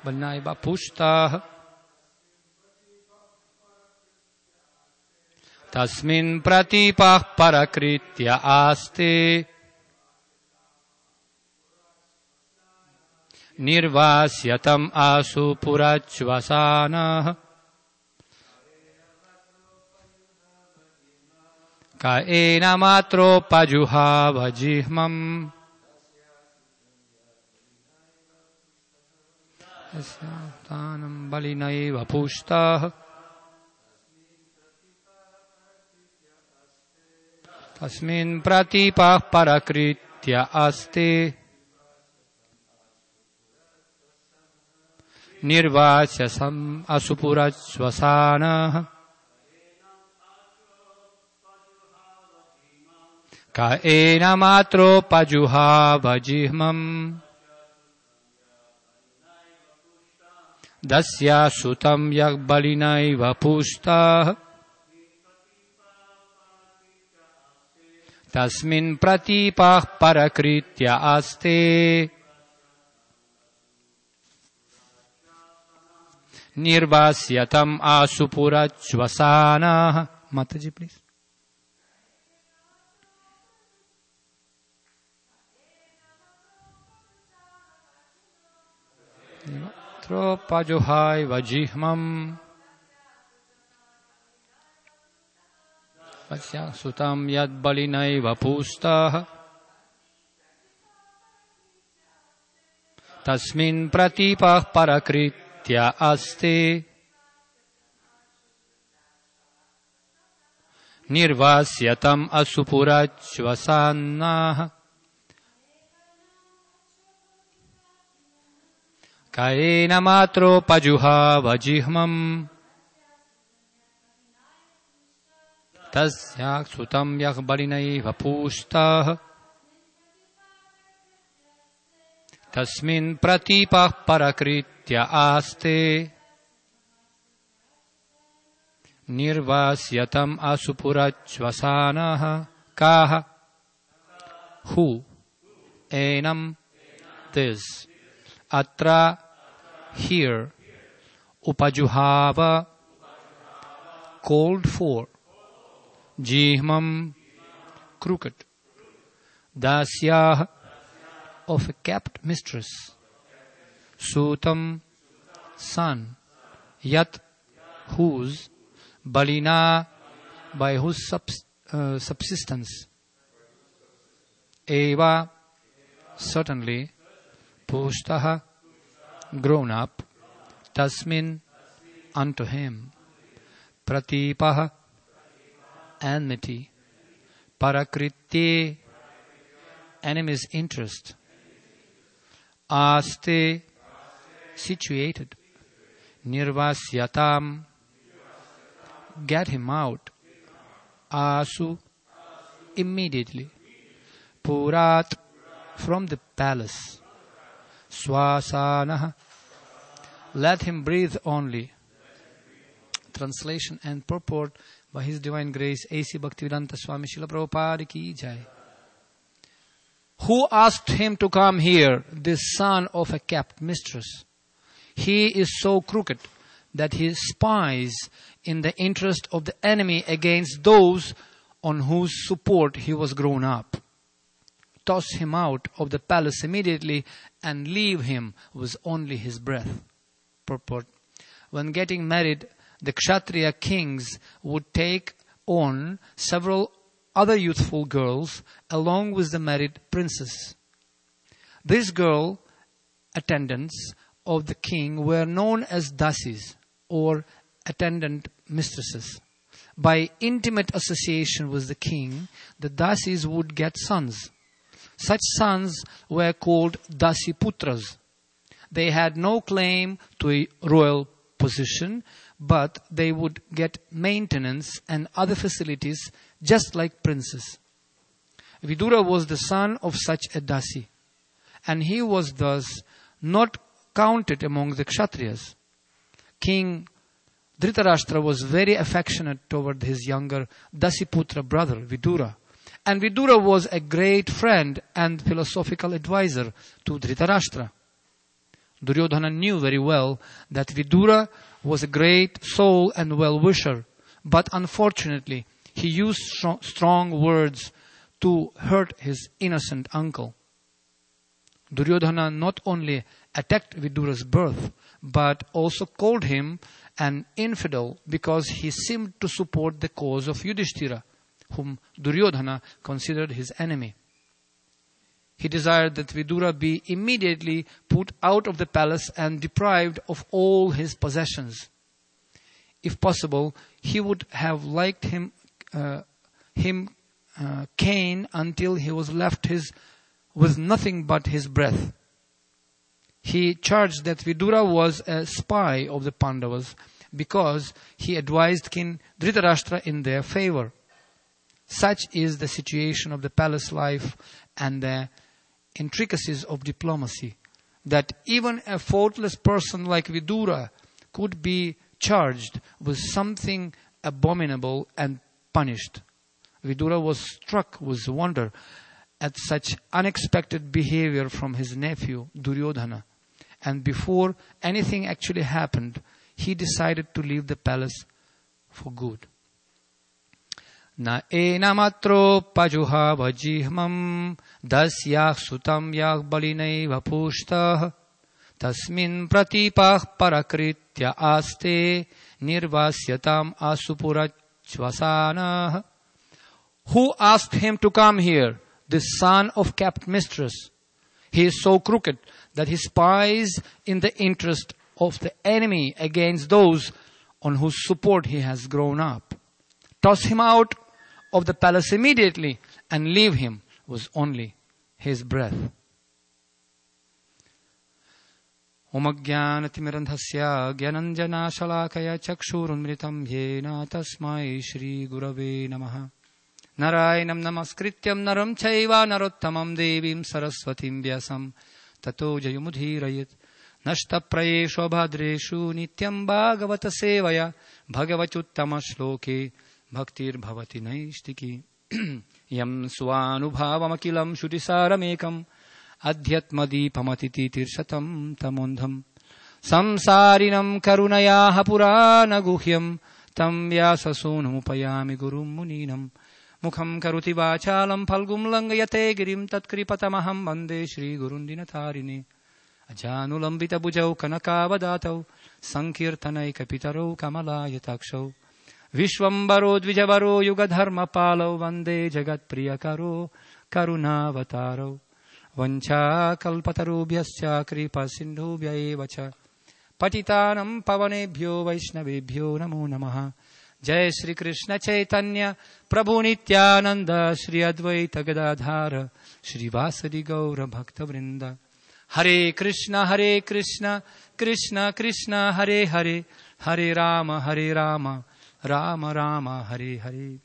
balnaiva pushtaha. Tasmin pratipah parakritya aste. Nirvasyatam asu purachvasana. Kaena matro pajuhava jihmam. Tanam balinaiva pushtaha. Tasmin pratipah parakritya aste. Nirvasyasam asupurachvasana. Kaena matro pajuhava jihmam. Dasya sutam yakbalinaiva pushtaha. Tasmin pratipah parakritya aste. Nirvasyatam asupurachvasana. Mataji, please. Pajuhai vajihmam. Vasya sutam yad balinai vapustaha. Tasmin pratipah parakritya aste. Nirvasyatam asupurachvasana. Kaena matro pajuhava jihmam. Tasya sutam yakbalinaiva pushtaha. Tasmin pratipah parakritya aste. Nirvasyatam asupurachvasana. Kaha. Who? Enam. This. Atra. Here. Upajuhava. Called for. Jihmam. Crooked. Dasyah. Of a kept mistress. Sutam. Son. Yat. Whose. Balina. By whose subsistence. Eva. Certainly. Pushtaha. Grown up. Tasmin. Unto him. Pratipaha. Enmity. Parakritye. Enemy's interest. Aste. Situated. Nirvasyatam. Get him out. Asu. Immediately. Purat. From the palace. Swasanaha. Let him breathe only. Translation and purport by His Divine Grace A.C. Bhaktivedanta Swami Srila Prabhupada ki jai. Who asked him to come here? This son of a kept mistress. He is so crooked that he spies in the interest of the enemy against those on whose support he was grown up. Toss him out of the palace immediately and leave him with only his breath. Purport. When getting married, the Kshatriya kings would take on several other youthful girls along with the married princess. These girl attendants of the king were known as dasis or attendant mistresses. By intimate association with the king, the dasis would get sons. Such sons were called dasiputras. They had no claim to a royal position, but they would get maintenance and other facilities just like princes. Vidura was the son of such a dasi, and he was thus not counted among the Kshatriyas. King Dhritarashtra was very affectionate toward his younger Dasiputra brother, Vidura. And Vidura was a great friend and philosophical advisor to Dhritarashtra. Duryodhana knew very well that Vidura was a great soul and well-wisher, but unfortunately he used strong words to hurt his innocent uncle. Duryodhana not only attacked Vidura's birth, but also called him an infidel because he seemed to support the cause of Yudhishthira, whom Duryodhana considered his enemy. He desired that Vidura be immediately put out of the palace and deprived of all his possessions. If possible, he would have liked him cane until he was left with nothing but his breath. He charged that Vidura was a spy of the Pandavas because he advised King Dhritarashtra in their favor. Such is the situation of the palace life and the intricacies of diplomacy, that even a faultless person like Vidura could be charged with something abominable and punished. Vidura was struck with wonder at such unexpected behavior from his nephew Duryodhana, and before anything actually happened, he decided to leave the palace for good. Na enamatro pajuha vajihmam dasyah sutam yah balinaiva pushtah tasmin pratipah parakritya aste nirvasyatam asupurachvasanah. Who asked him to come here? The son of capped mistress. He is so crooked that he spies in the interest of the enemy against those on whose support he has grown up. Toss him out of the palace immediately and leave him with only his breath. Om Ajnanatimirandhasya Gyananjana Shalakaya Chakshurunmritam Yena Tasmai Shri Gurave Namaha. Narayanam Namaskrityam Naram Chaiva Narottamam Devim Saraswatim Vyasam Tato Jayamudhirayat Nashtaprayeshu Bhadreshu Nityam Bhagavata Sevaya Bhagavachuttama Shloke Bhaktir Bhavati Naishtiki Yam Swanubhavakilam Shutisaramekam Adhyatmadipamati Tirshatam Tamondham Samsarinam Karunayaha Purana Guhyam Tam Vyasasonamupayami Gurum Muninam Mukham Karuti Vachalam Phalgum Langayate Girim Tatkripatamaham Vande Shri Gurundinatharini Ajanulambita Bujau Kanakavadatau Sankirtanai Kapitaro Kamalayatakshav Vishwambaro Dvijavaro Yugadharma Palau Vande Jagat Priyakaro Karunavataro Vancha Kalpatarubhyascha Kripa Sindhubhya evacha Patitanam Pavanebhyo Vaishnavebhyo Namo Namaha. Jai Shri Krishna Chaitanya Prabhu Nityananda Shri Advaita Gadadhara Shri Vasadi Gaura Bhakta Vrinda. Hare Krishna Krishna Krishna Hare Hare Hare Rama Rama Rama Hare Hare.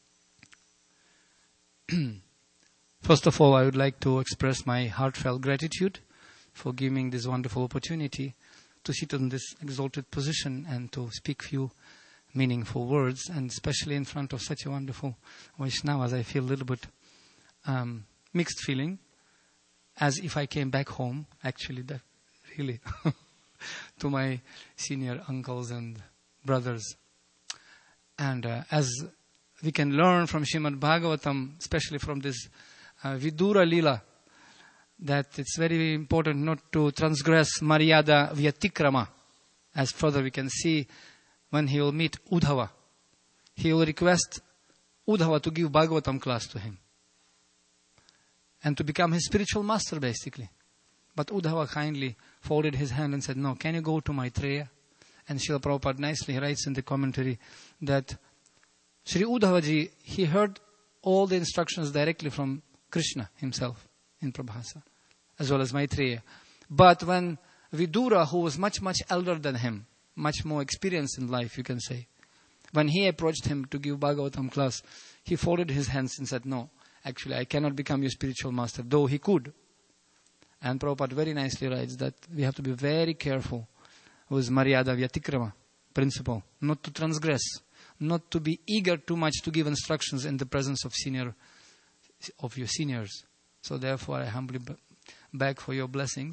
First of all, I would like to express my heartfelt gratitude for giving this wonderful opportunity to sit in this exalted position and to speak few meaningful words, and especially in front of such a wonderful Vaishnavas. I feel a little bit mixed feeling, as if I came back home, actually, that really, to my senior uncles and brothers. And as we can learn from Srimad Bhagavatam, especially from this Vidura Lila, that it's very important not to transgress Maryada Vyatikrama. As further we can see when he will meet Uddhava. He will request Uddhava to give Bhagavatam class to him and to become his spiritual master, basically. But Uddhava kindly folded his hand and said, no, can you go to Maitreya? And Srila Prabhupada nicely writes in the commentary that Sri Uddhavaji, he heard all the instructions directly from Krishna himself in Prabhasa, as well as Maitreya. But when Vidura, who was much, much elder than him, much more experienced in life, you can say, when he approached him to give Bhagavatam class, he folded his hands and said, no, actually, I cannot become your spiritual master, though he could. And Prabhupada very nicely writes that we have to be very careful with Maryada Vyatikrama principle, not to transgress, not to be eager too much to give instructions in the presence of your seniors. So therefore, I humbly beg for your blessings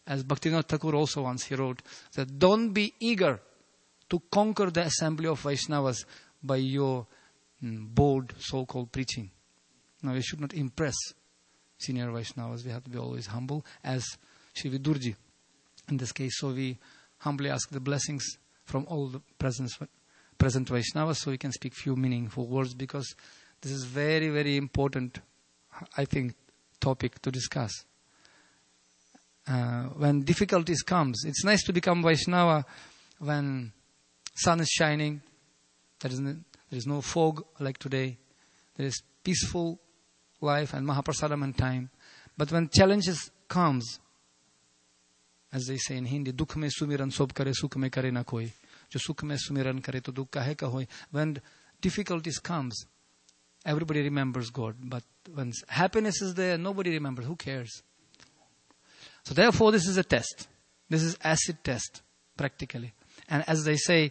As Bhaktivinoda Thakur also once he wrote, that don't be eager to conquer the assembly of Vaishnavas by your bold so-called preaching. Now, we should not impress senior Vaishnavas. We have to be always humble, as Shri Vidurji in this case. So we humbly ask the blessings from all the present Vaishnavas, so we can speak few meaningful words, because this is very, very important, I think, topic to discuss. When difficulties comes, it's nice to become Vaishnava when sun is shining, there is no fog like today, there is peaceful life and Mahaprasadam and time. But when challenges comes, as they say in Hindi, dukh mein sumiran sob kare, sukh mein kare na koi. Jo sukh mein sumiran kare to dukh kahe ka hoy. When difficulties comes, everybody remembers God. But when happiness is there, nobody remembers. Who cares? So therefore, this is a test. This is acid test, practically. And as they say,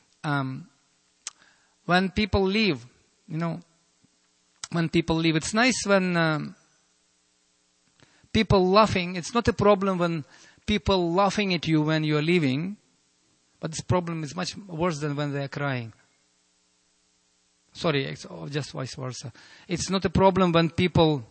when people leave, when people leave, it's nice when people laughing. It's not a problem when people laughing at you when you are leaving, but this problem is much worse than when they are crying. Sorry, it's just vice versa. It's not a problem when people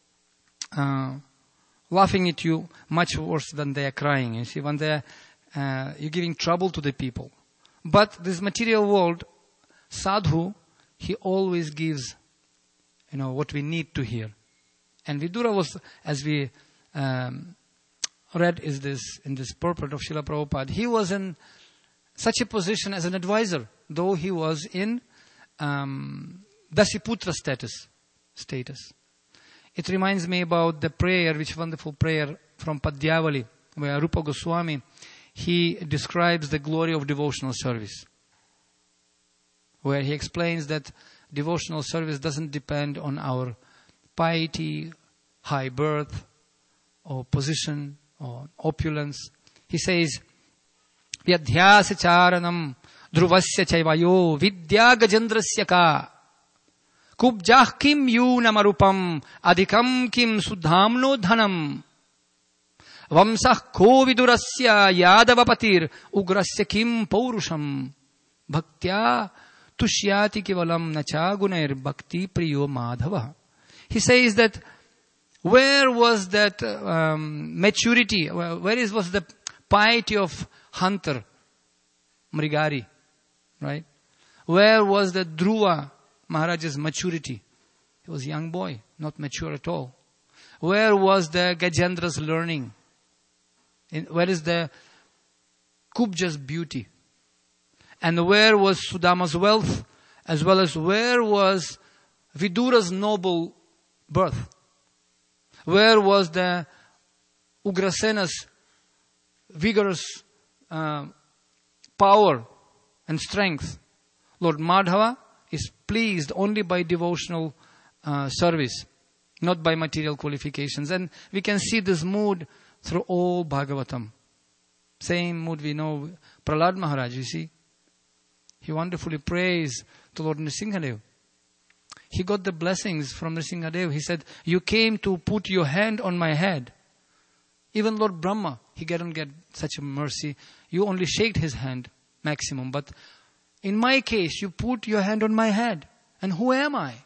laughing at you, much worse than they are crying. You see, when they are, you're giving trouble to the people. But this material world, sadhu, he always gives, what we need to hear. And Vidura was, as we read in this purport of Srila Prabhupada, he was in such a position as an advisor, though he was in Dasiputra status. It reminds me about the prayer, which wonderful prayer from Padyavali, where Rupa Goswami, he describes the glory of devotional service, where he explains that devotional service doesn't depend on our piety, high birth, or position, or opulence. He says, Vyadhyasa charanam dhruvasya chaivayo vidya gajendrasya ka kubjah kim yunamarupam adhikam kim sudhamno dhanam vamsah ko vidurasya yadavapatir ugrasya kim paurusham bhaktya tushyati kevalam nacha gunair bhakti priyo madhava. He says that where was that maturity, was the piety of hunter, Mrigari, right? Where was the Dhruva Maharaja's maturity? He was a young boy, not mature at all. Where was the Gajendra's learning? Where is the Kubja's beauty? And where was Sudama's wealth? As well as where was Vidura's noble birth? Where was the Ugrasena's vigorous power and strength? Lord Madhava is pleased only by devotional service, not by material qualifications. And we can see this mood through all Bhagavatam. Same mood we know Prahlad Maharaj, you see. He wonderfully prays to Lord Nrsimhadev. He got the blessings from Nrsimhadev. He said, you came to put your hand on my head. Even Lord Brahma, he didn't get such a mercy. You only shaked his hand, maximum. But in my case, you put your hand on my head. And who am I?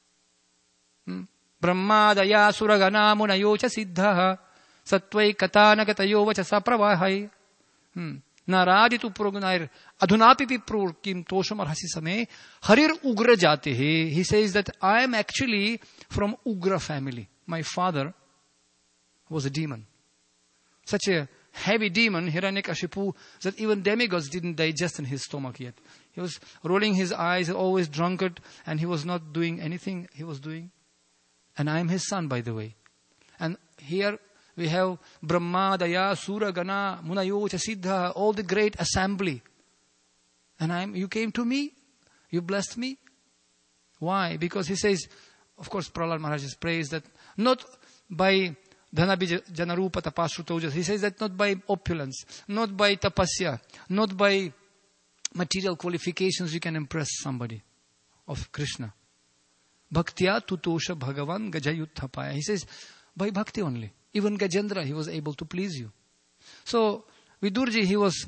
Brahma daya suragana munayocha siddha satvai katana katayo vacha sapravahai. Naraditu purugunair adhunapi piprur kim tosham arhasi same harir ugra jate he. He says that I am actually from Ugra family. My father was a demon. Such a heavy demon, Hiranyakashipu, that even demigods didn't digest in his stomach yet. He was rolling his eyes, always drunkard, and he was not doing anything he was doing. And I am his son, by the way. And here we have Brahma, Daya, Sura, Gana, Munayocha, Siddha, all the great assembly. And you came to me, you blessed me. Why? Because he says, of course, Prahlad Maharaj prays that not by Dhanabhi Janarupa Tapasrutojas. He says that not by opulence, not by tapasya, not by material qualifications you can impress somebody of Krishna. Bhaktya tutosha bhagavan gajayuthapaya. He says, by bhakti only. Even Gajendra, he was able to please you. So, Vidurji, he was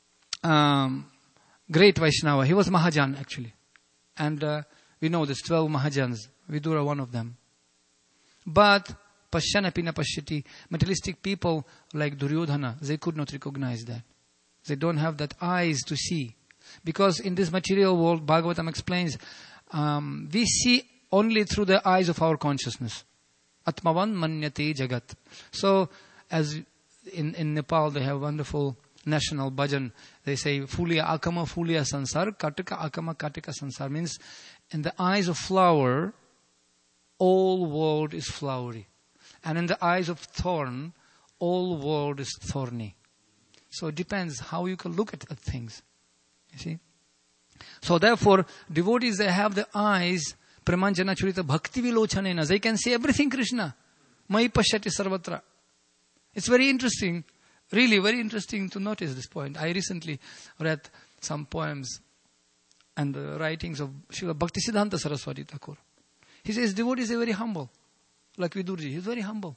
great Vaishnava. He was Mahajan actually. And we know there's 12 Mahajans. Vidura one of them. But Pashyanapi na pashyati, materialistic people like Duryodhana, they could not recognize that. They don't have that eyes to see. Because in this material world, Bhagavatam explains, we see only through the eyes of our consciousness. Atmavan manyate jagat. So, as in Nepal, they have wonderful national bhajan. They say, Fulia akama fulia sansar, katika akama katika sansar. Means, in the eyes of flower, all world is flowery. And in the eyes of thorn, all world is thorny. So it depends how you can look at things. You see? So therefore, devotees, they have the eyes, pramanjana churita bhakti vilochanena. They can see everything Krishna. Mai pashyati sarvatra. It's very interesting, really very interesting to notice this point. I recently read some poems and the writings of Srila Bhaktisiddhanta Saraswati Thakur. He says devotees are very humble. Like Vidurji, he's very humble.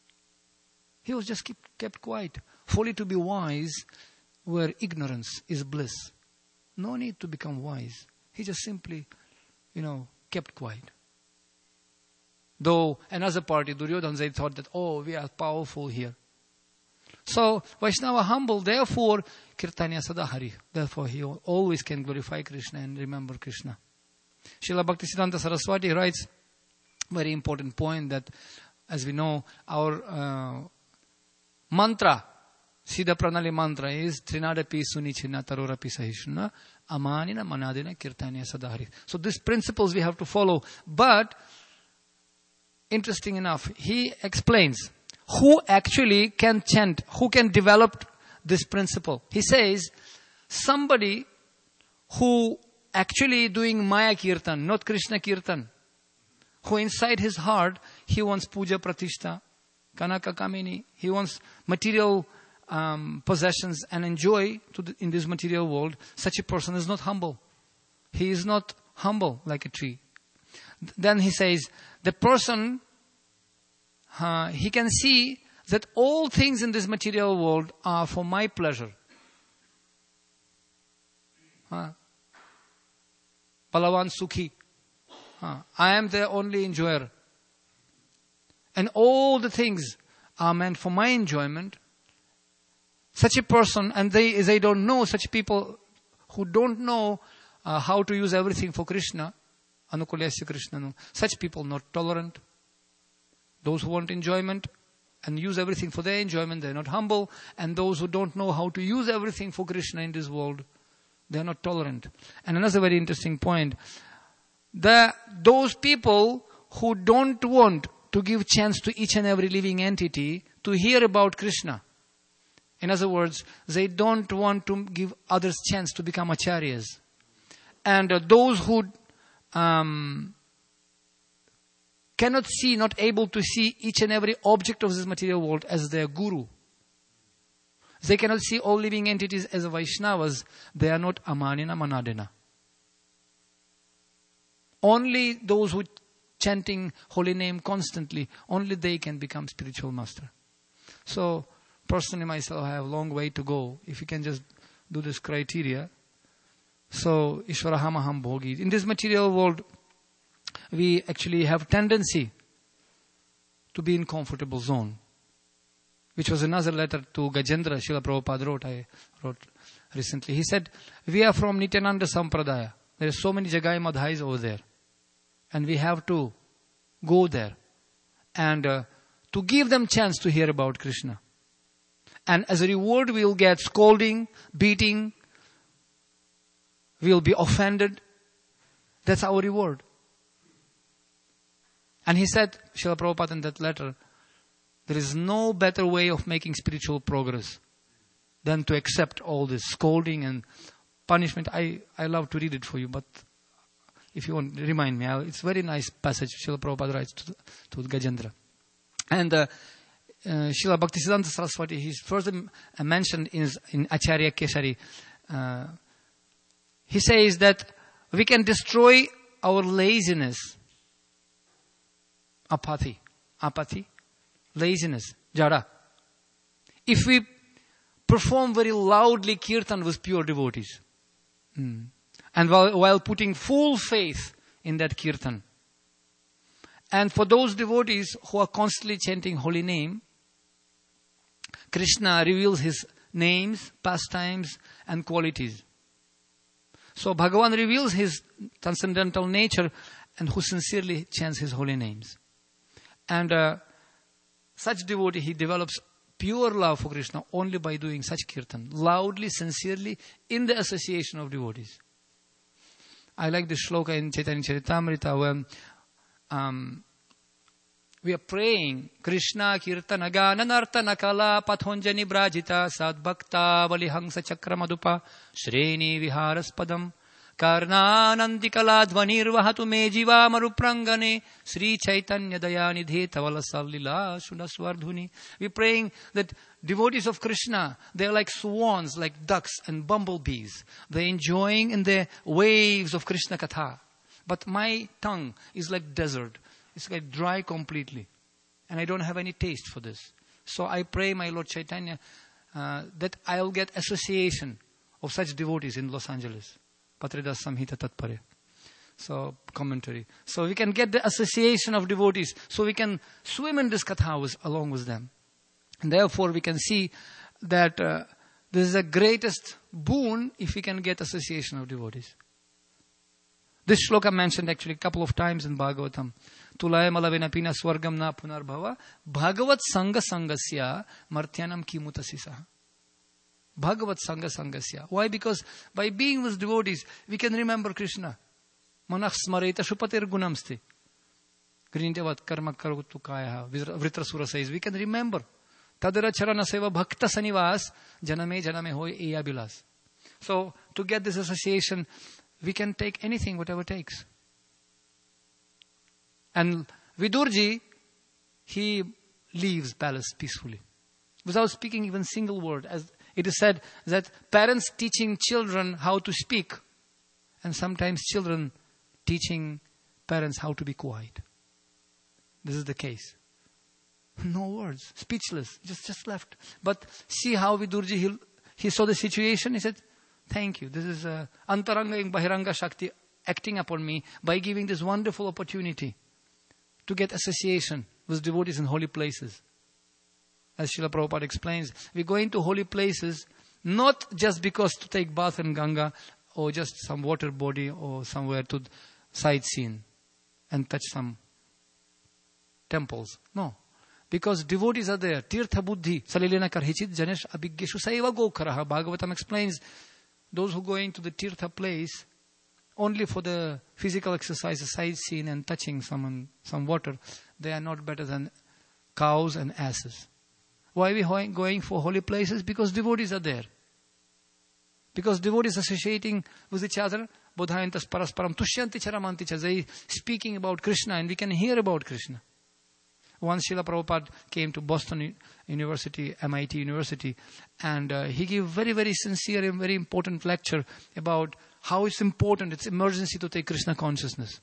He was just kept quiet. Folly to be wise where ignorance is bliss. No need to become wise. He just simply, kept quiet. Though another party, Duryodhana, they thought that, we are powerful here. So, Vaishnava humble, therefore, Kirtanya Sadahari. Therefore, he always can glorify Krishna and remember Krishna. Srila Bhaktisiddhanta Saraswati writes very important point that, as we know, our mantra, Siddha Pranali mantra is Trinadapi Sunichina Tarorapi Sahishna Amanina Manadina Kirtanya Sadahari. So these principles we have to follow. But, interesting enough, he explains who actually can chant, who can develop this principle. He says, somebody who actually doing Maya Kirtan, not Krishna Kirtan, who inside his heart, he wants puja pratishta, kanaka kamini, he wants material possessions and enjoy in this material world. Such a person is not humble. He is not humble like a tree. Then he says, the person, he can see that all things in this material world are for my pleasure. Balavan Sukhi. I am the only enjoyer. And all the things are meant for my enjoyment. Such a person, and they don't know, such people who don't know how to use everything for Krishna, Anukulyasya Krishna, such people not tolerant. Those who want enjoyment and use everything for their enjoyment, they're not humble. And those who don't know how to use everything for Krishna in this world, they're not tolerant. And another very interesting point, those people who don't want to give chance to each and every living entity to hear about Krishna. In other words, they don't want to give others chance to become acharyas. And those who cannot see, not able to see each and every object of this material world as their guru. They cannot see all living entities as Vaishnavas. They are not Amanina Manadina. Only those who chanting holy name constantly, only they can become spiritual master. So, personally myself, I have a long way to go. If you can just do this criteria. So, Ishvarahamaham Bhogi. In this material world, we actually have tendency to be in comfortable zone. Which was another letter to Gajendra, Srila Prabhupada I wrote recently. He said, we are from Nityananda Sampradaya. There are so many Jagai Madhais over there. And we have to go there. And to give them chance to hear about Krishna. And as a reward, we will get scolding, beating. We will be offended. That's our reward. And he said, Srila Prabhupada in that letter, there is no better way of making spiritual progress than to accept all this scolding and punishment. I love to read it for you, but if you want, remind me. It's a very nice passage Srila Prabhupada writes to Gajendra. And Srila Bhaktisiddhanta Saraswati, he's further mentioned in Acharya Kesari. He says that we can destroy our laziness. Apathy, laziness, jada. If we perform very loudly kirtan with pure devotees. And while putting full faith in that kirtan. And for those devotees who are constantly chanting holy name, Krishna reveals his names, pastimes, and qualities. So Bhagavan reveals his transcendental nature and who sincerely chants his holy names. And such devotee, he develops pure love for Krishna only by doing such kirtan, loudly, sincerely, in the association of devotees. I like the shloka in Chaitanya Charitamrita when we are praying, Krishna kirtana gana nartana kala pathonjani brajita sad bhakta valihangsa chakramadupa shreni viharaspadam karnanandi kala dhvanirvahatu me jiva maruprangane Sri Chaitanya dayanidhe tavalasallila shunaswardhuni. We are praying that devotees of Krishna, they are like swans, like ducks and bumblebees. They are enjoying in the waves of Krishna Katha. But my tongue is like desert. It's like dry completely. And I don't have any taste for this. So I pray my Lord Chaitanya that I'll get association of such devotees in Los Angeles. Patridas Samhita Tatpare. So, commentary. So we can get the association of devotees. So we can swim in this katha along with them. And therefore we can see that this is the greatest boon if we can get association of devotees. This shloka mentioned actually a couple of times in Bhagavatam. Tulaya malavena pina swargam na punarbhava bhagavat sanga sangasya martyanam kimutasisa. Bhagavat sanga sangasya. Why? Because by being with devotees, we can remember Krishna. Manach smareta shupatir gunamsti. Grindevat karma karotu kaya. Vritrasura says, we can remember. Tadara charana seva bhakta sanivas janame janame hoy iya bilas. So, to get this association, we can take anything, whatever it takes. And Vidurji, he leaves palace peacefully. Without speaking even single word. As it is said that parents teaching children how to speak. And sometimes children teaching parents how to be quiet. This is the case. No words. Speechless. Just left. But see how Vidurji, he saw the situation. He said, thank you. This is Antaranga and Bahiranga Shakti acting upon me by giving this wonderful opportunity to get association with devotees in holy places. As Srila Prabhupada explains, we go into holy places not just because to take bath in Ganga or just some water body or somewhere to sightsee and touch some temples. No. Because devotees are there. Tirtha buddhi salilena karhichit janesh abhiggeshu saiva gokaraha. Bhagavatam explains those who go into the tirtha place only for the physical exercises, sightseeing and touching some water, they are not better than cows and asses. Why are we going for holy places? Because devotees are there. Because devotees associating with each other, bodhayantas parasparam tushyanti charamanti cha, they speaking about Krishna and we can hear about Krishna. Once Srila Prabhupada came to Boston University, MIT University, and he gave very, very sincere and very important lecture about how it's important, it's emergency to take Krishna consciousness.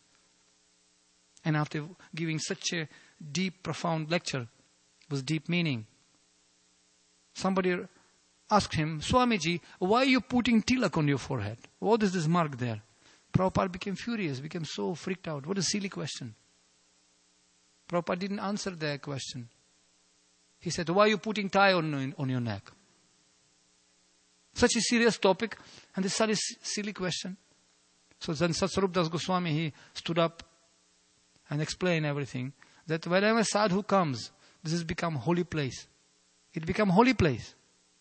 And after giving such a deep, profound lecture with deep meaning, somebody asked him, Swamiji, why are you putting tilak on your forehead? What is this mark there? Prabhupada became furious, became so freaked out. What a silly question. Prabhupada didn't answer their question. He said, why are you putting tie on your neck? Such a serious topic and this is a silly question. So then Satsvarup Das Goswami, he stood up and explained everything. That whenever sadhu comes, this has become holy place. It become holy place.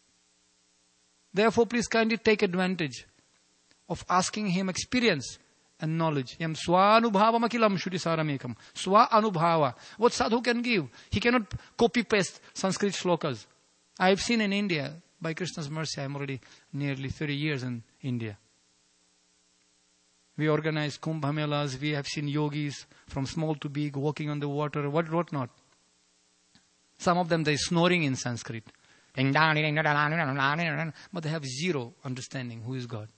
Therefore, please kindly take advantage of asking him experience and knowledge. Yam swanubhava makilam shuddhi saramekam. Swa anubhava. What sadhu can give? He cannot copy-paste Sanskrit shlokas. I have seen in India, by Krishna's mercy, I am already nearly 30 years in India. We organize Kumbh Melas, we have seen yogis from small to big walking on the water, what not. Some of them, they snoring in Sanskrit. But they have zero understanding who is God.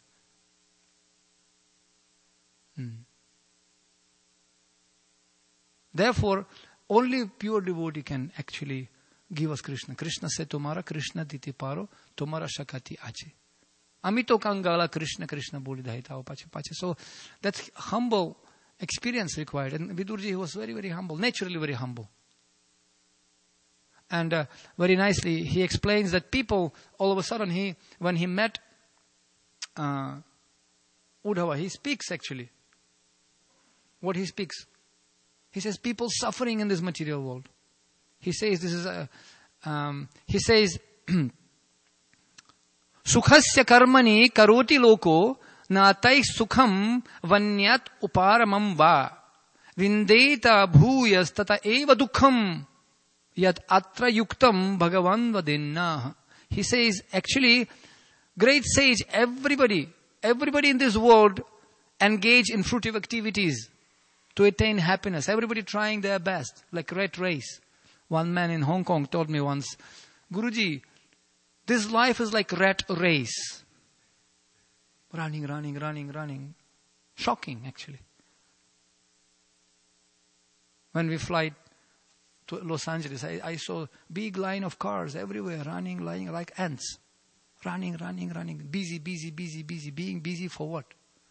Therefore, only pure devotee can actually Give us Krishna. Krishna said, Tumhara Krishna diti paro, tumhara shakati achi. Amito kangala Krishna, Krishna boli daitao pache pache. So that's humble experience required. And Vidurji was very, very humble, naturally very humble. And very nicely, he explains that people, all of a sudden, when he met Uddhava, he speaks actually. What he speaks? He says, people suffering in this material world. He says, Sukhasya karmani karoti loko na tai sukham vanyat uparamam va vindeta bhuyas tata eva dukham yat atra yuktam bhagavan vadinna. He says, actually, great sage, everybody in this world engage in fruitive activities to attain happiness. Everybody trying their best, like rat race. One man in Hong Kong told me once, Guruji, this life is like rat race. Running. Shocking, actually. When we fly to Los Angeles, I saw big line of cars everywhere, running like ants. Running. Busy. Being busy for what?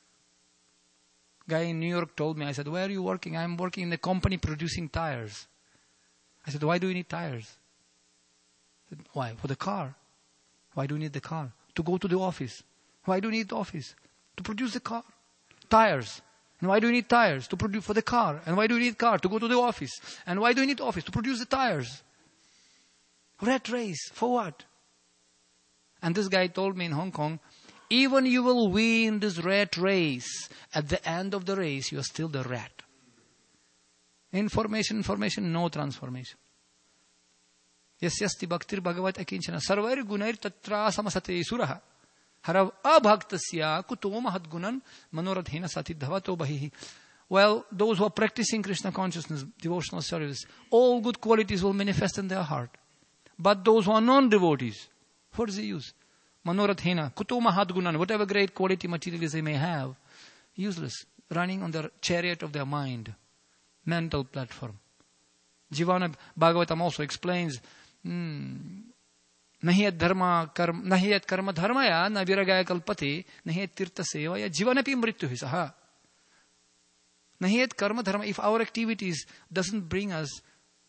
Guy in New York told me, I said, where are you working? I'm working in a company producing tires. I said, why do you need tires? I said, why? For the car. Why do you need the car? To go to the office. Why do you need the office? To produce the car. Tires. And why do you need tires? To produce for the car. And why do you need car? To go to the office. And why do you need office? To produce the tires. Rat race. For what? And this guy told me in Hong Kong, even you will win this rat race. At the end of the race, you are still the rat. Information, no transformation. Yasyasti bhaktir bhagavat akinchana sarvair gunair tatra samasate suraha harav abhaktasya kuto mahadgunan manoradhena satidhavato bahihi. Well, those who are practicing Krishna consciousness, devotional service, all good qualities will manifest in their heart. But those who are non-devotees, what is the use? Manoradhena kuto mahadgunan, whatever great quality materials they may have, useless, running on the chariot of their mind. Mental platform. Jivana Bhagavatam also explains, Nahiyat karma dharmaya na viragaya kalpati nahiyat tirtha sevaya jivanapi mrityu hisaha. Nahiyat karma dharma, if our activity doesn't bring us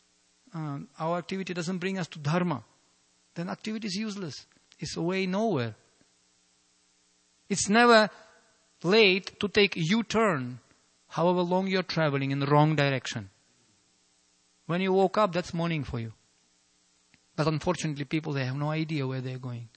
to dharma, then activity is useless. It's away nowhere. It's never late to take U-turn. However long you're traveling in the wrong direction. When you woke up, that's morning for you. But unfortunately, people, they have no idea where they're going.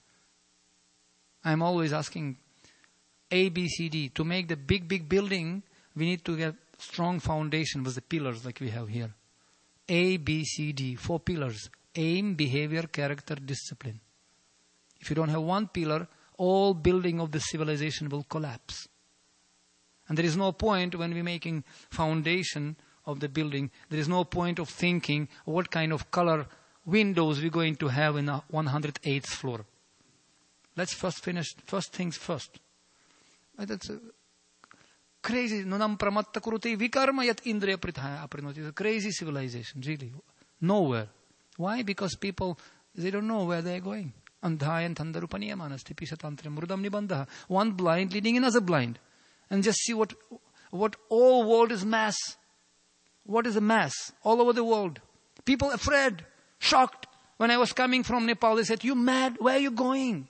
I'm always asking A, B, C, D. To make the big building, we need to get strong foundation with the pillars like we have here. A, B, C, D. 4 pillars. Aim, behavior, character, discipline. If you don't have one pillar, all building of the civilization will collapse. And there is no point when we're making foundation of the building, there is no point of thinking what kind of color windows we're going to have in the 108th floor. Let's first things first. That's crazy. Nunam pramatta kurute vikarma yat indriya prithaya aprinoti. It's a crazy civilization, really. Nowhere. Why? Because people, they don't know where they're going. Andhayan thandarupaniyamanas tipishatantra mrudam nibandha. One blind leading another blind. And just see what all world is mass. What is a mass? All over the world. People afraid, shocked. When I was coming from Nepal, they said, you mad? Where are you going?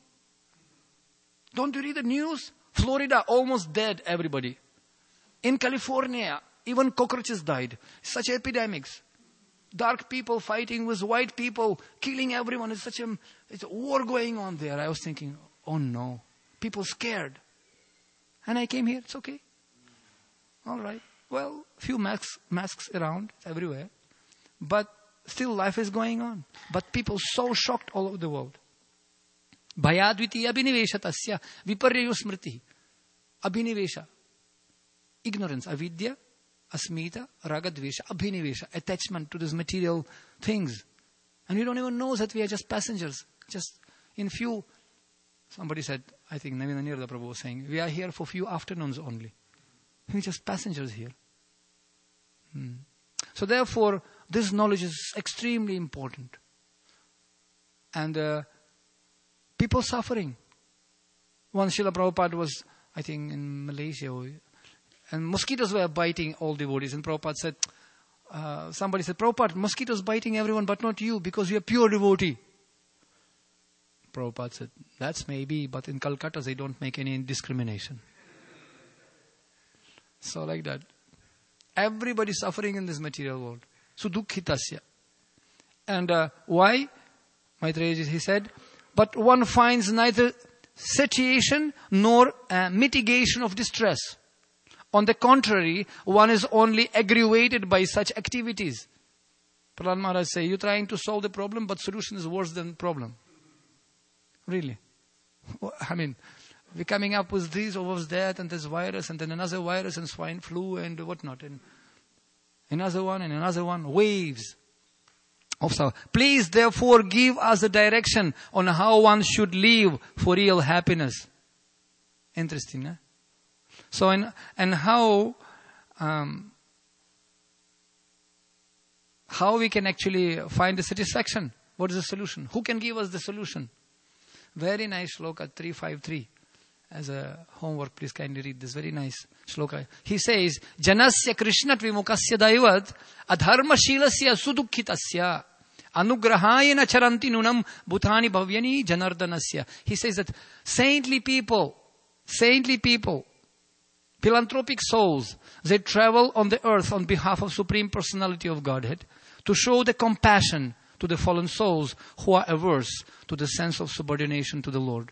Don't you read the news? Florida, almost dead, everybody. In California, even cockroaches died. Such epidemics. Dark people fighting with white people, killing everyone. It's a war going on there. I was thinking, oh no. People scared. And I came here, it's okay. All right. Well, few masks around everywhere. But still life is going on. But people so shocked all over the world. Bhayadviti abhinivesha tasya viparyayo smriti. Abhinivesha. Ignorance. Avidya, asmita, ragadvesha, abhinivesha. Attachment to these material things. And we don't even know that we are just passengers. Just in few... Somebody said, I think Navinanirda Prabhu was saying, we are here for few afternoons only. We're just passengers here. So therefore, this knowledge is extremely important. And people suffering. Once Srila Prabhupada was, I think, in Malaysia, and mosquitoes were biting all devotees. And Prabhupada said, somebody said, Prabhupada, mosquitoes biting everyone but not you because you are pure devotee. Prabhupada said, that's maybe, but in Calcutta they don't make any discrimination. So like that. Everybody suffering in this material world. Sudukhitasya. And why? Maitreya, he said, but one finds neither satiation nor mitigation of distress. On the contrary, one is only aggravated by such activities. Prahlad Maharaj say, you're trying to solve the problem, but solution is worse than problem. Really. I mean, we're coming up with this or was that, and this virus, and then another virus, and swine flu, and whatnot. And another one, and another one. Waves of sorrow. Please, therefore, give us the direction on how one should live for real happiness. Interesting, eh? So, and how we can actually find the satisfaction? What is the solution? Who can give us the solution? Very nice shloka 353. As a homework, please kindly read this very nice shloka. He says, Janasya Krishnat Vimukasya Daivat Adharma Shilasya Sudukhitasya Anugrahayana Charanti Nunam Bhutani Bhavyani Janardanasya. He says that saintly people, philanthropic souls, they travel on the earth on behalf of Supreme Personality of Godhead to show the compassion to the fallen souls who are averse to the sense of subordination to the Lord.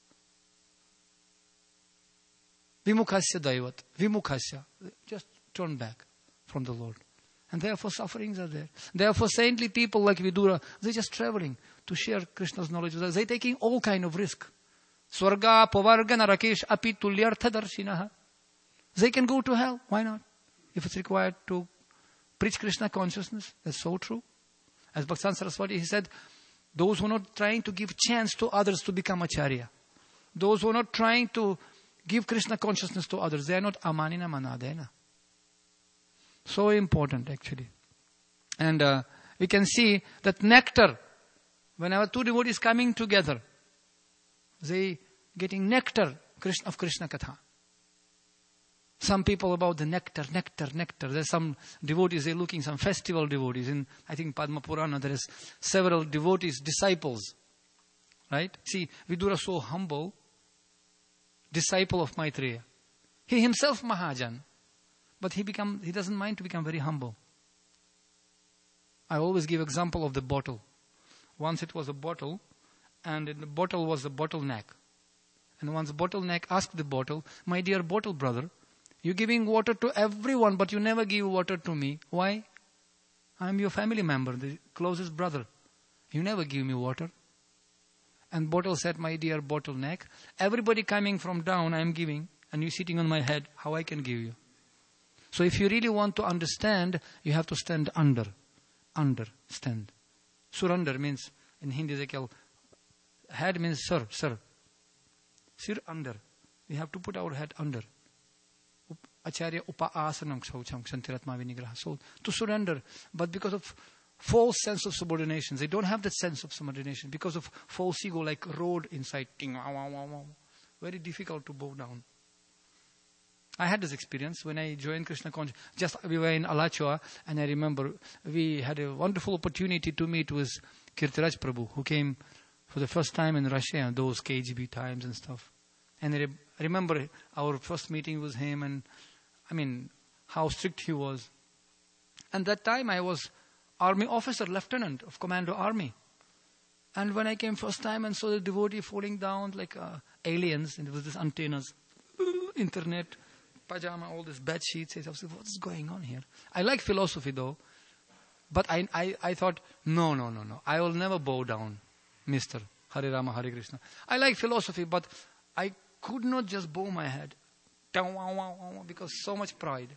Vimukasya Daivat. Vimukasya. Just turn back from the Lord. And therefore sufferings are there. Therefore saintly people like Vidura, they're just traveling to share Krishna's knowledge with us. They're taking all kind of risk. Swarga, Pavarga, Narakesh, Api, Tulyartha Darshinaha. They can go to hell. Why not? If it's required to preach Krishna consciousness. That's so true. As Bhaktan Saraswati, he said, those who are not trying to give chance to others to become acharya. Those who are not trying to give Krishna consciousness to others, they are not amanina manadena. So important actually. And we can see that nectar, whenever two devotees coming together, they getting nectar of Krishna Katha. Some people about the nectar. There's some devotees, they're looking, some festival devotees. In, I think, Padma Purana, there is several devotees, disciples. Right? See, Vidura so humble, disciple of Maitreya. He himself Mahajan, but he doesn't mind to become very humble. I always give example of the bottle. Once it was a bottle, and in the bottle was the bottleneck. And once the bottleneck asked the bottle, my dear bottle brother, you're giving water to everyone, but you never give water to me. Why? I'm your family member, the closest brother. You never give me water. And bottle said, my dear bottleneck, everybody coming from down I'm giving, and you sitting on my head, how I can give you? So if you really want to understand, you have to stand under. Stand. Surrender means, in Hindi they call, head means sir. Sir under. We have to put our head under. Acharya upa asanam ksaucham kshantiratma vinigraha. So to surrender, but because of false sense of subordination, they don't have that sense of subordination because of false ego, like road inside. Very difficult to bow down. I had this experience when I joined Krishna Consciousness. We were in Alachua, and I remember we had a wonderful opportunity to meet with Kirtiraj Prabhu, who came for the first time in Russia, those KGB times and stuff. And I remember our first meeting with him, and I mean, how strict he was. And that time I was army officer, lieutenant of Commando Army. And when I came first time and saw the devotee falling down like aliens, and it was this antennas, internet, pajama, all these bed sheets, I said, what is going on here? I like philosophy though, but I thought, no. I will never bow down, Mr. Hare Rama, Hare Krishna. I like philosophy, but I could not just bow my head because so much pride.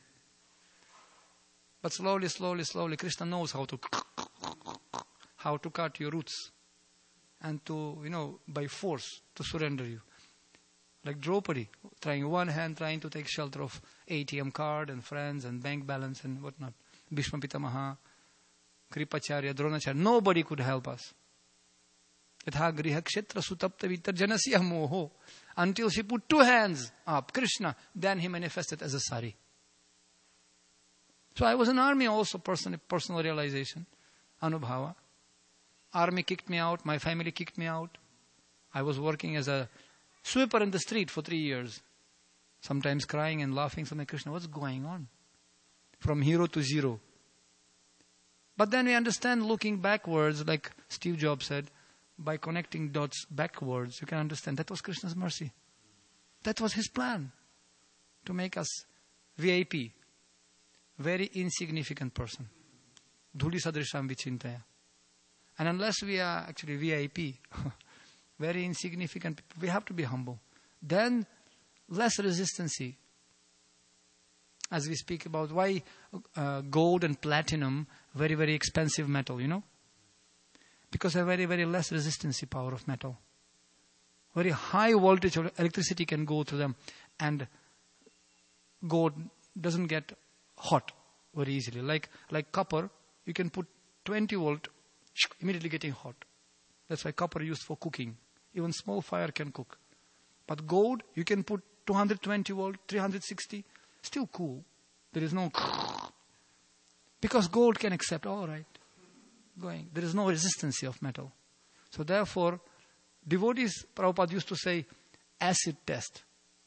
But slowly, Krishna knows how to cut your roots and to, by force, to surrender you. Like Draupadi, trying to take shelter of ATM card and friends and bank balance and whatnot. Bhishma Pitamaha, Kripacharya, Dronacharya, nobody could help us. Yatha griha kshetra sutapta vitarjanasya moho. Until she put 2 hands up, Krishna, then he manifested as a sari. So I was in army also, personal realization, anubhava. Army kicked me out, my family kicked me out. I was working as a sweeper in the street for 3 years. Sometimes crying and laughing, so my Krishna, what's going on? From hero to zero. But then we understand looking backwards, like Steve Jobs said, by connecting dots backwards, you can understand that was Krishna's mercy. That was his plan, to make us VIP, very insignificant person. Dhuli sadrisham vichintaya. And unless we are actually VIP, very insignificant people, we have to be humble. Then less resistance. As we speak about why gold and platinum, very, very expensive metal, because a very, very less resistance power of metal. Very high voltage of electricity can go through them, and gold doesn't get hot very easily. Like copper, you can put 20 volt, immediately getting hot. That's why copper used for cooking. Even small fire can cook. But gold, you can put 220 volt, 360, still cool. There is no because gold can accept, all right, going. There is no resistance of metal. So therefore, devotees, Prabhupada used to say, acid test.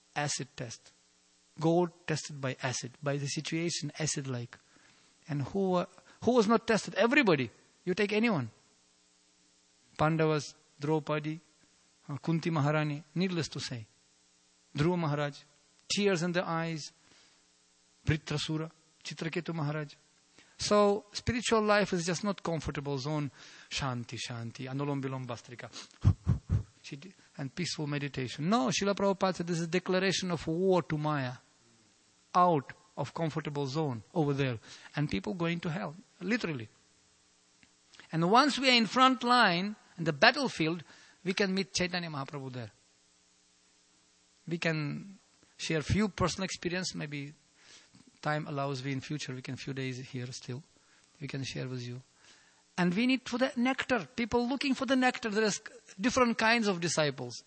Gold tested by acid, by the situation, acid-like. And who was not tested? Everybody. You take anyone. Pandavas, Draupadi, Kunti Maharani, needless to say. Dhruva Maharaj, tears in the eyes. Vritrasura, Chitraketu Maharaj. So, spiritual life is just not comfortable zone. Shanti, Anulam Vilom Bastrika. And peaceful meditation. No, Srila Prabhupada said this is a declaration of war to Maya. Out of comfortable zone over there. And people going to hell. Literally. And once we are in front line, in the battlefield, we can meet Chaitanya Mahaprabhu there. We can share few personal experience, maybe time allows we in future, we can few days here still, we can share with you. And we need for the nectar, people looking for the nectar. There is different kinds of disciples.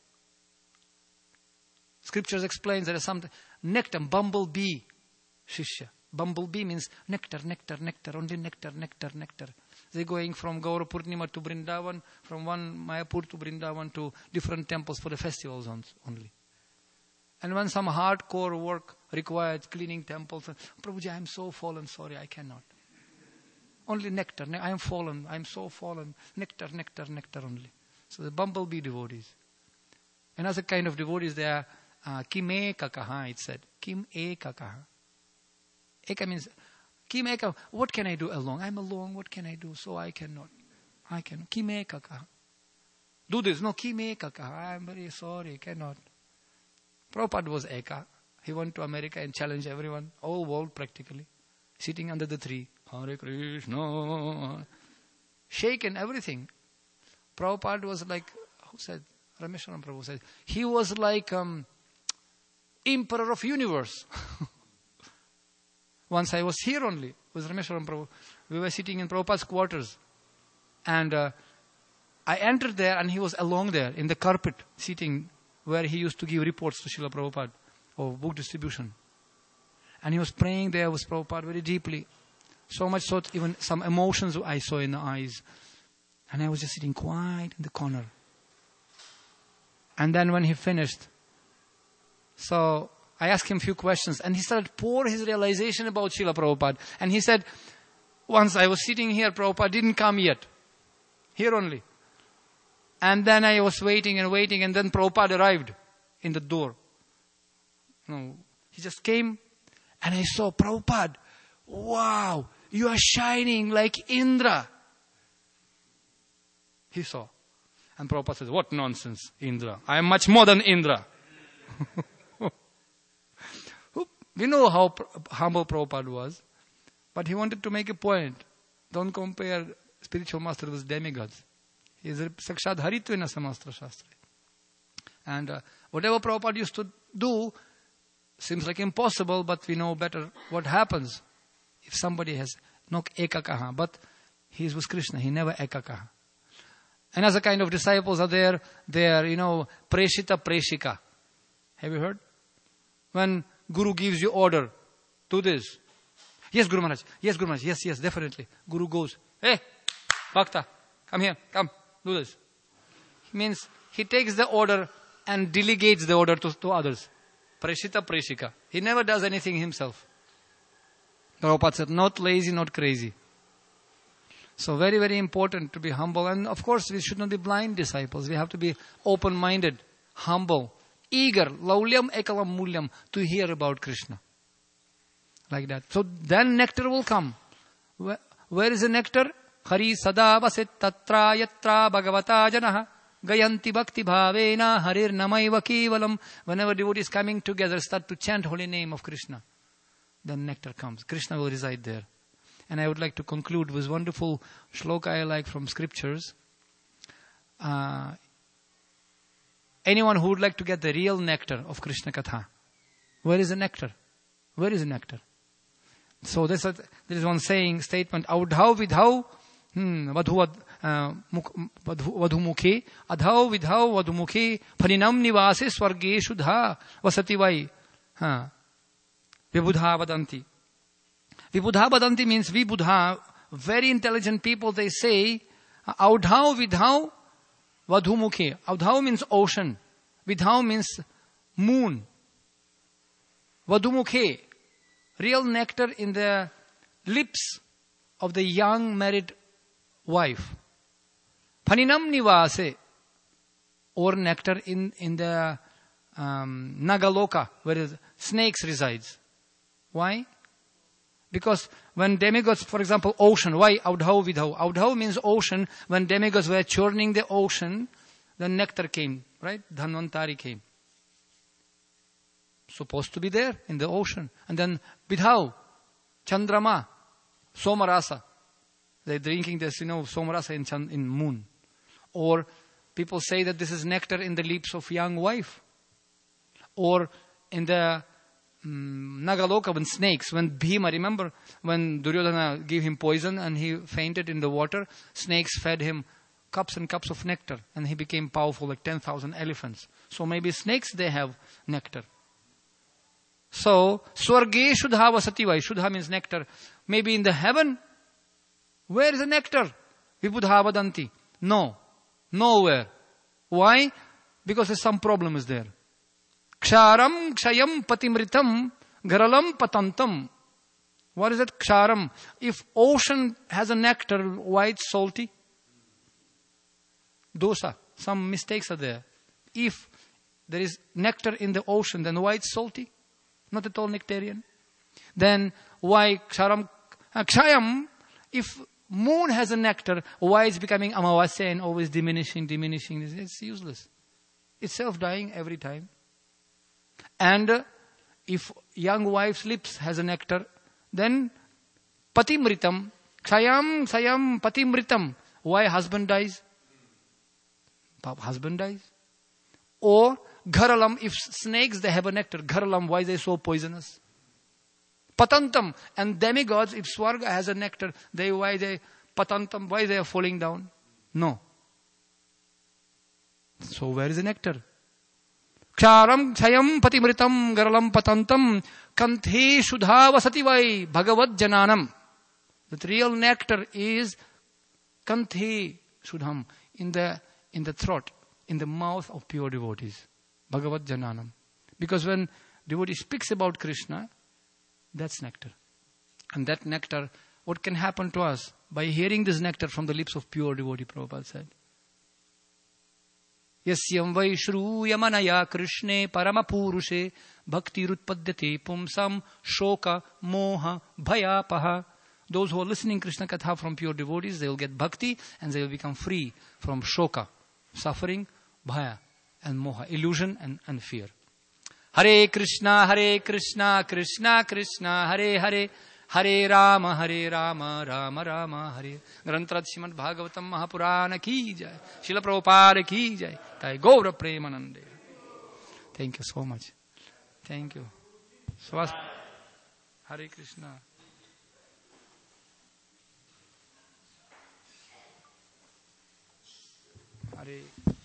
Scriptures explains there is some nectar, bumblebee, shishya. Bumblebee means nectar, only nectar. They're going from Gaura Purnima to Vrindavan, from one Mayapur to Vrindavan to different temples for the festival zones only. And when some hardcore work required, cleaning temples, Prabhuji, I am so fallen, sorry, I cannot. Only nectar, I am fallen, I am so fallen. Nectar only. So the bumblebee devotees. Another kind of devotees, they are Kim Eka Kaha, it said. Kim Eka Kaha. Eka means, Kim Eka, what can I do alone? I'm alone, what can I do? So I cannot. Kim Eka Kaha. Do this. No, Kim Eka Kaha. I'm very sorry, cannot. Prabhupada was Eka. He went to America and challenged everyone, all world practically, sitting under the tree. Hare Krishna. Shaken, everything. Prabhupada was like, who said? Rameshwaram Prabhu said, he was like emperor of universe. Once I was here only, with Rameshwaram Prabhu. We were sitting in Prabhupada's quarters. And I entered there and he was along there in the carpet, sitting where he used to give reports to Srila Prabhupada of book distribution. And he was praying there with Prabhupada very deeply. So much so that even some emotions I saw in the eyes. And I was just sitting quiet in the corner. And then when he finished, so I asked him a few questions and he started pour his realization about Srila Prabhupada. And he said, once I was sitting here, Prabhupada didn't come yet. Here only. And then I was waiting and then Prabhupada arrived in the door. No, he just came and I saw Prabhupada. Wow, you are shining like Indra. He saw. And Prabhupada said, what nonsense, Indra. I am much more than Indra. We know how humble Prabhupada was. But he wanted to make a point. Don't compare spiritual master with demigods. He is Sakshat Haritvena Samastra Shastra. And whatever Prabhupada used to do seems like impossible, but we know better what happens if somebody has no ekakaha. But he is with Krishna, he never ekakaha. Another kind of disciples are there. They are, Preshita Preshika. Have you heard? When Guru gives you order, do this. Yes, Guru Maharaj. Yes, Guru Maharaj. Yes, definitely. Guru goes, hey, Bhakta, come here. Come, do this. Means he takes the order and delegates the order to others. Preshita Preshika. He never does anything himself. Prabhupada said, not lazy, not crazy. So very, very important to be humble. And of course, we should not be blind disciples. We have to be open-minded, humble, eager, laulyam ekalam mulyam, to hear about Krishna. Like that. So then nectar will come. Where is the nectar? Hari sada vasit tatra yatra bhagavata janaha gayanti bhakti bhavena harir namaiva kevalam. Whenever devotees coming together start to chant holy name of Krishna, then nectar comes. Krishna will reside there. And I would like to conclude with wonderful shloka I like from scriptures. Anyone who would like to get the real nectar of Krishna Katha, where is the nectar? Where is the nectar? So there is one statement, Audhau vidhau vadhumukhe, adhau vidhau vadhumukhe, phaninam nivase swarge shudha vasati vai. Vibudha vadanti. Vibudha vadanti means vibudha, very intelligent people, they say, Audhau vidhau vadhumukhe. Audhau means ocean. Vidhau means moon. Vadhumukhe, real nectar in the lips of the young married wife. Phaninam nivase, or nectar in the Nagaloka, where snakes resides. Why? Because when demigods, for example, ocean, why Audhau vidhau? Audhau means ocean. When demigods were churning the ocean, the nectar came, right? Dhanvantari came. Supposed to be there in the ocean. And then vidhau, Chandrama, Somarasa. They're drinking this, Somarasa in moon. Or people say that this is nectar in the lips of young wife. Or in the Nagaloka, when snakes, when Bhima, remember when Duryodhana gave him poison and he fainted in the water, snakes fed him cups and cups of nectar and he became powerful like 10,000 elephants. So maybe snakes, they have nectar. So, Swarge Shudha Vasati Vai. Shudha means nectar. Maybe in the heaven, where is the nectar? Vibudha Vadanti. No. Nowhere. Why? Because there's some problem is there. Ksharam kshayam patimritam gharalam patantam. What is that ksharam? If ocean has a nectar, why it's salty? Dosa. Some mistakes are there. If there is nectar in the ocean, then why it's salty? Not at all nectarian. Then why ksharam kshayam? If moon has a nectar, why it's becoming amavasya and always diminishing? It's useless. It's self-dying every time. And if young wife's lips has a nectar, then patimritam, kshayam, sayam, patimritam. Why husband dies? Husband dies. Or gharalam, if snakes they have a nectar, gharalam, why they so poisonous? Patantam, and demigods, if Swarga has a nectar, why they are falling down? No. So where is the nectar? Ksharam chayam patimritam garalam patantam kanthe shudha vasati vai bhagavad jananam. The real nectar is kanthe shudham, in the throat, in the mouth of pure devotees. Bhagavad jananam. Because when devotee speaks about Krishna, that's nectar. And that nectar, what can happen to us? By hearing this nectar from the lips of pure devotee, Prabhupada said. Yasyam vai shruyamanaya Krishne paramapurushe bhakti rutpadyate pumsam shoka moha bhayapaha. Those who are listening Krishna Katha from pure devotees, they will get bhakti and they will become free from shoka, suffering, bhaya and moha, illusion and fear. Hare Krishna, Krishna Krishna, Hare Hare, Hare Rama, Rama Rama, Hare. Grantrat Srimad Bhagavatam Mahapurana ki jai. Srila Prabhupada ki jai. Tai Gaura Premanande. Thank you so much. Thank you. Hare Krishna. Hare